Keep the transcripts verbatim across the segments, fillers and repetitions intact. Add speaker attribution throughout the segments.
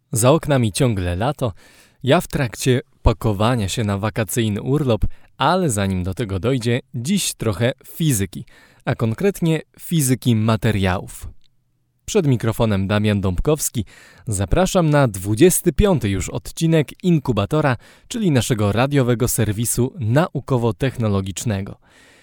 Speaker 1: Za oknami ciągle lato, ja w trakcie pakowania się na wakacyjny urlop, ale zanim do tego dojdzie, dziś trochę fizyki, a konkretnie fizyki materiałów. Przed mikrofonem Damian Dąbkowski, zapraszam na dwudziesty piąty już odcinek Inkubatora, czyli naszego radiowego serwisu naukowo-technologicznego.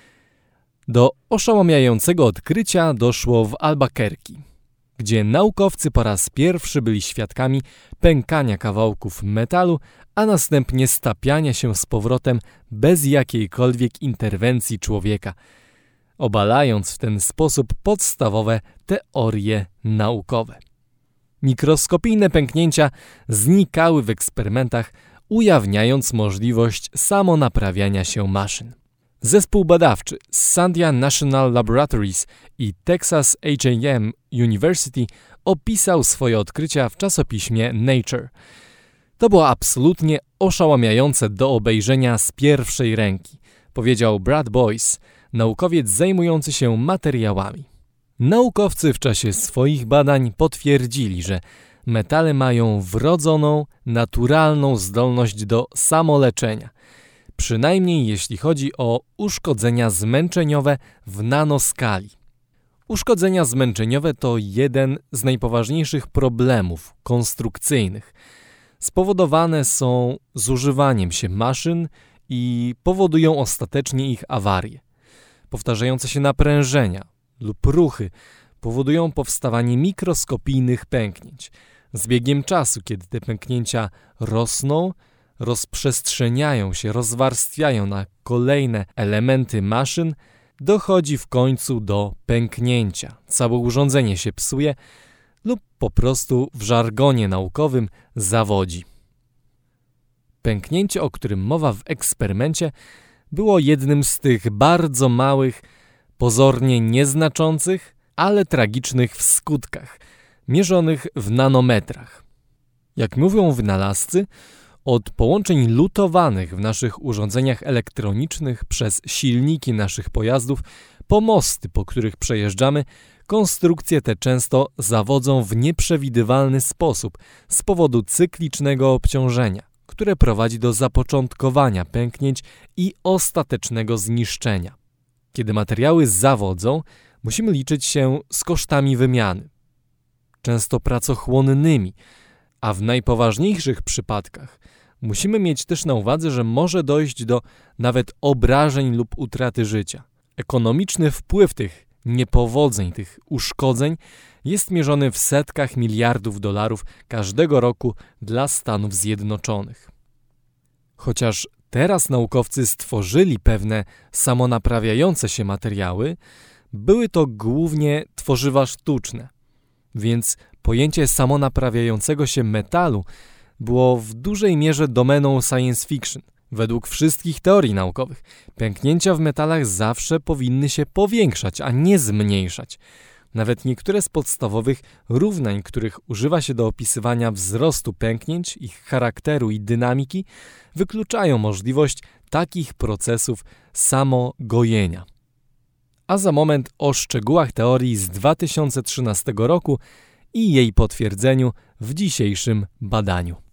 Speaker 1: Do oszałamiającego odkrycia doszło w Albuquerque, gdzie naukowcy po raz pierwszy byli świadkami pękania kawałków metalu, a następnie stapiania się z powrotem bez jakiejkolwiek interwencji człowieka, obalając w ten sposób podstawowe teorie naukowe. Mikroskopijne pęknięcia znikały w eksperymentach, ujawniając możliwość samonaprawiania się maszyn. Zespół badawczy z Sandia National Laboratories i Texas H and M University opisał swoje odkrycia w czasopiśmie Nature. To było absolutnie oszałamiające do obejrzenia z pierwszej ręki, powiedział Brad Boyce, naukowiec zajmujący się materiałami. Naukowcy w czasie swoich badań potwierdzili, że metale mają wrodzoną, naturalną zdolność do samoleczenia, przynajmniej jeśli chodzi o uszkodzenia zmęczeniowe w nanoskali. Uszkodzenia zmęczeniowe to jeden z najpoważniejszych problemów konstrukcyjnych. Spowodowane są zużywaniem się maszyn i powodują ostatecznie ich awarię. Powtarzające się naprężenia lub ruchy powodują powstawanie mikroskopijnych pęknięć. Z biegiem czasu, kiedy te pęknięcia rosną, rozprzestrzeniają się, rozwarstwiają na kolejne elementy maszyn, dochodzi w końcu do pęknięcia. Całe urządzenie się psuje lub po prostu w żargonie naukowym zawodzi. Pęknięcie, o którym mowa w eksperymencie, było jednym z tych bardzo małych, pozornie nieznaczących, ale tragicznych w skutkach, mierzonych w nanometrach. Jak mówią wynalazcy, od połączeń lutowanych w naszych urządzeniach elektronicznych przez silniki naszych pojazdów po mosty, po których przejeżdżamy, konstrukcje te często zawodzą w nieprzewidywalny sposób z powodu cyklicznego obciążenia, które prowadzi do zapoczątkowania pęknięć i ostatecznego zniszczenia. Kiedy materiały zawodzą, musimy liczyć się z kosztami wymiany, często pracochłonnymi, a w najpoważniejszych przypadkach musimy mieć też na uwadze, że może dojść do nawet obrażeń lub utraty życia. Ekonomiczny wpływ tych niepowodzeń, tych uszkodzeń jest mierzony w setkach miliardów dolarów każdego roku dla Stanów Zjednoczonych. Chociaż teraz naukowcy stworzyli pewne samonaprawiające się materiały, były to głównie tworzywa sztuczne, więc pojęcie samonaprawiającego się metalu było w dużej mierze domeną science fiction. Według wszystkich teorii naukowych pęknięcia w metalach zawsze powinny się powiększać, a nie zmniejszać. Nawet niektóre z podstawowych równań, których używa się do opisywania wzrostu pęknięć, ich charakteru i dynamiki, wykluczają możliwość takich procesów samogojenia. A za moment o szczegółach teorii z dwa tysiące trzynastego roku i jej potwierdzeniu w dzisiejszym badaniu.